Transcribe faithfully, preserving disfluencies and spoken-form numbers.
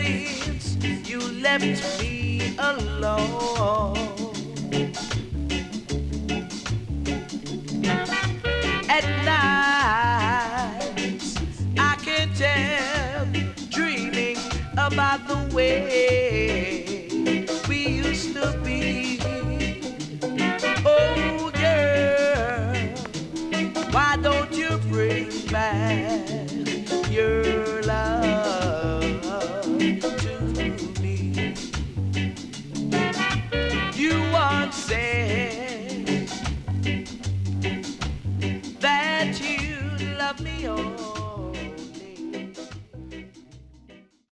since you left me alone. At night I can tell, dreaming about the way we used to be. Oh girl, why don't you bring back your love to me? You once said that you love me, oh.